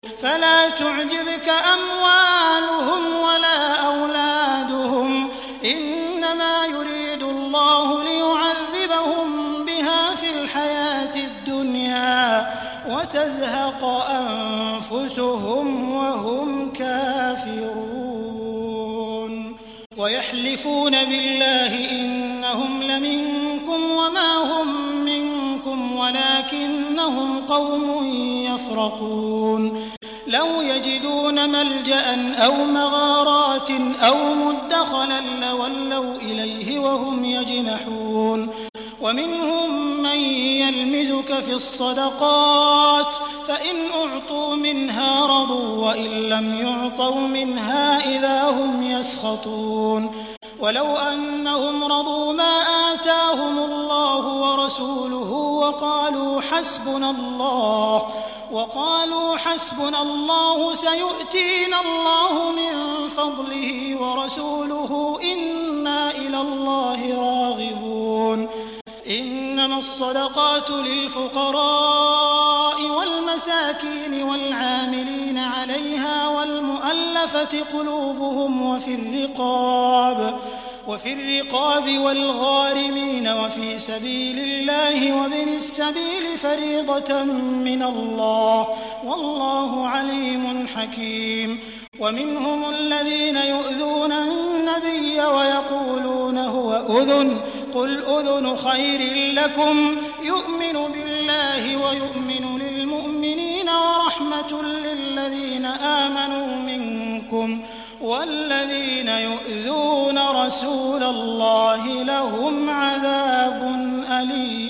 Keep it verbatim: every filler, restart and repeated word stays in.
فلا تعجبك أموالهم ولا أولادهم إنما يريد الله ليعذبهم بها في الحياة الدنيا وتزهق أنفسهم وهم كافرون ويحلفون بالله إنهم لمنكم وما هم منكم ولكنهم قوم يفرقون لو يجدون ملجأ أو مغارات أو مدخلا لولوا إليه وهم يجمحون ومنهم من يلمزك في الصدقات فإن أعطوا منها رضوا وإن لم يعطوا منها إذا هم يسخطون ولو أنهم رضوا ما آتاهم الله ورسوله وقالوا حسبنا الله وقالوا حسبنا الله سيؤتينا الله من فضله ورسوله إنا إلى الله راغبون إنما الصدقات للفقراء والمساكين والعاملين عليها والمؤلفة قلوبهم وفي الرقاب وفي الرقاب والغارمين وفي سبيل الله وابن السبيل فريضة من الله والله عليم حكيم ومنهم الذين يؤذون النبي ويقولون هو أذن قل أذن خير لكم يؤمن بالله ويؤمن للمؤمنين ورحمة للذين آمنوا منكم والذين يؤذون رسول الله لهم عذاب أليم